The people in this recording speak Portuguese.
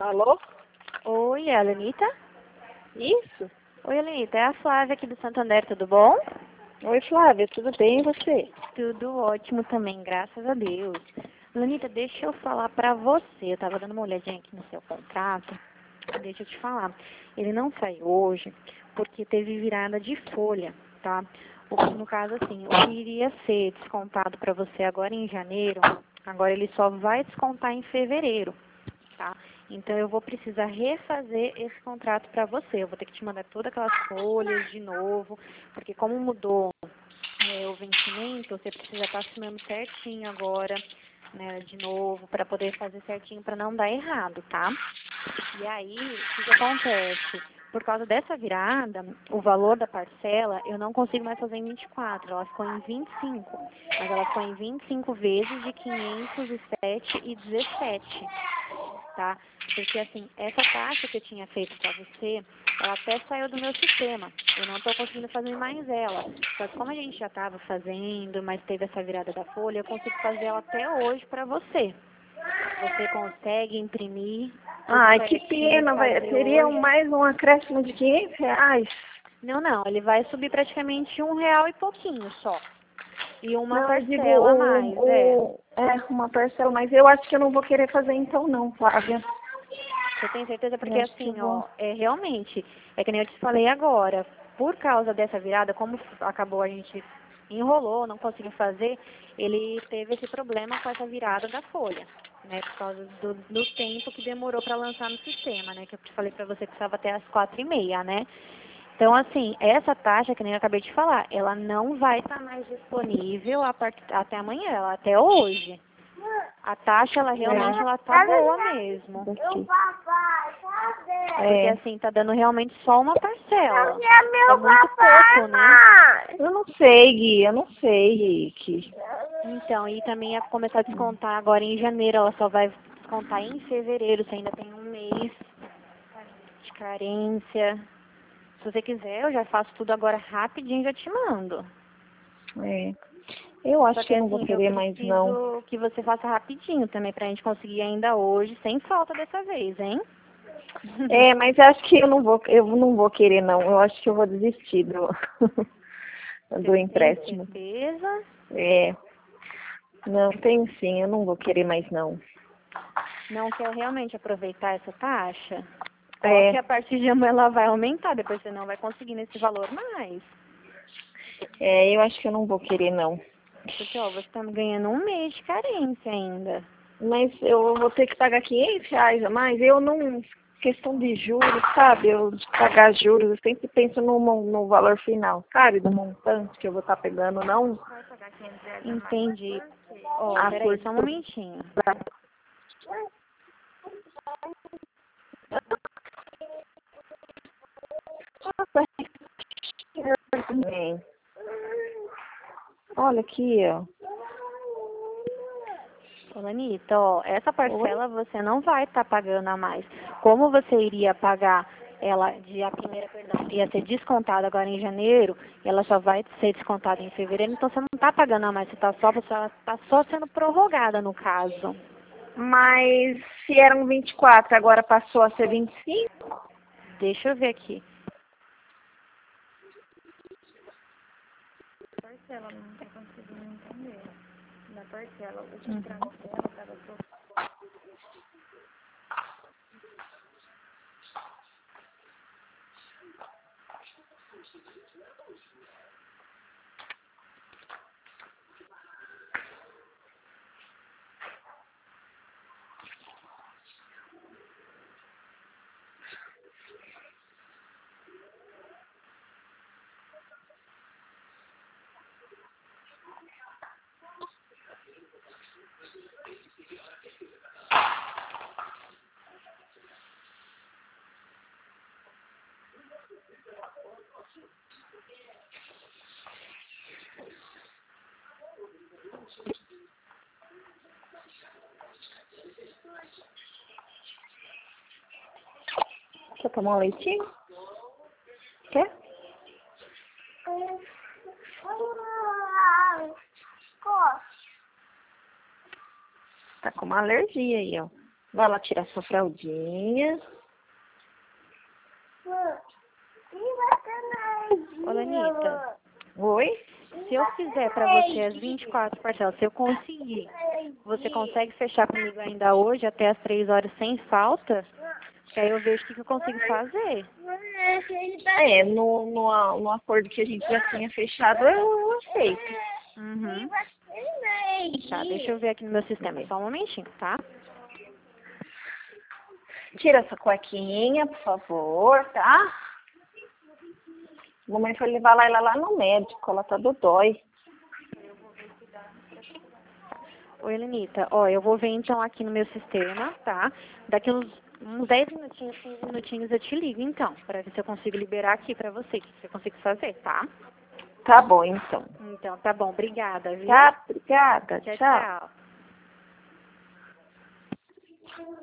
Alô? Oi, é a Lenita? Isso? Oi, Lenita, é a Flávia aqui do Santander, tudo bom? Oi, Flávia, tudo bem e você? Tudo ótimo também, graças a Deus. Lenita, deixa eu falar pra você, eu tava dando uma olhadinha aqui no seu contrato, deixa eu te falar. Ele não saiu hoje porque teve virada de folha, tá? No caso, assim, o que iria ser descontado pra você agora em janeiro, agora ele só vai descontar em fevereiro. Tá? Então eu vou precisar refazer esse contrato para você. Eu vou ter que te mandar todas aquelas folhas de novo, porque como mudou o vencimento, você precisa estar assinando certinho agora, né, de novo, para poder fazer certinho para não dar errado, tá? E aí, o que acontece? Por causa dessa virada, o valor da parcela eu não consigo mais fazer em 24, ela ficou em 25, mas ela ficou em 25 vezes de 507,17. Tá? Porque assim, essa taxa que eu tinha feito para você, ela até saiu do meu sistema. Eu não estou conseguindo fazer mais ela. Só que como a gente já estava fazendo, mas teve essa virada da folha, eu consigo fazer ela até hoje para você. Você consegue imprimir tudo Ai, que certinho e pena, fazer seria hoje? mais um acréscimo de R$ 500? Não, não, ele vai subir praticamente R$ 1 e pouquinho só. E uma Não, eu digo parcela a mais, uma parcela, mas eu acho que eu não vou querer fazer então não, Flávia. Você tem certeza? Eu Porque acho que eu assim, vou. ó, realmente, é que nem eu te falei agora, por causa dessa virada, como acabou a gente enrolou, não conseguiu fazer, ele teve esse problema com essa virada da folha, né? Por causa do tempo que demorou para lançar no sistema, né? Que eu te falei para você que precisava até as 4h30, né? Então, assim, essa taxa, que nem eu acabei de falar, ela não vai estar mais disponível até amanhã, ela até hoje. A taxa, ela realmente ela tá boa mesmo. Daqui. Porque É. assim, tá dando realmente só uma parcela. Cadê meu É muito papai, pouco, né? mãe? Eu não sei, Gui, eu não sei, Rick. Então, e também ia começar a descontar agora em janeiro, ela só vai descontar em fevereiro, você ainda tem um mês de carência. Se você quiser, eu já faço tudo agora rapidinho e já te mando. É. Eu Só acho que que eu não vou assim, eu querer mais não. preciso que você faça rapidinho também pra gente conseguir ainda hoje, sem falta dessa vez, hein? É, mas acho que eu não vou querer não. Eu acho que eu vou desistir do, Você do tem empréstimo. certeza? É. Não, tenho sim, eu não vou querer mais não. Não quer realmente aproveitar essa taxa? Ó, que É, a partir de amanhã ela vai aumentar, depois você não vai conseguir nesse valor mais. eu acho que eu não vou querer não. Porque, ó, você tá ganhando um mês de carência ainda. Mas eu vou ter que pagar R$ 500 a mais. Eu não, questão de juros, sabe? Eu de pagar juros, eu sempre penso no valor final, sabe? Do montante que eu vou estar pegando, não. Entendi. Ó, Ah, peraí, só um momentinho. Também. Olha aqui, ó. Ô, Lanita, ó, essa Oi? parcela você não vai estar pagando a mais. Como você iria pagar ela de a primeira, perdão, ia ser descontada agora em janeiro, e ela só vai ser descontada em fevereiro, então você não está pagando a mais, você tá só sendo prorrogada no caso. Mas se eram 24, agora passou a ser 25? Deixa eu ver aqui. Parcela, não está conseguindo entender. Na parcela, o contrato dela estava Quer tomar um leitinho? Quer? Tá com uma alergia aí, ó. Vai lá tirar sua fraldinha. Ô, Lenita, Oi? se eu fizer pra você as 24 parcelas, se eu conseguir, você consegue fechar comigo ainda hoje até as 3 horas sem falta? Que aí eu vejo o que eu consigo fazer. No acordo que a gente já tinha fechado, eu aceito. Uhum. Tá, deixa eu ver aqui no meu sistema. Só um momentinho, tá? Tira essa cuequinha, por favor, tá? Mamãe foi levar ela lá no médico, ela tá dodói. Oi, Lenita. Ó, eu vou ver então aqui no meu sistema, tá? Daqui uns 10 minutinhos, 15 minutinhos eu te ligo então, pra ver se eu consigo liberar aqui pra você, o que eu consigo fazer, tá? Tá bom, então. Então, tá bom. Obrigada, viu? Tá, obrigada. Tchau, Tchau. tchau.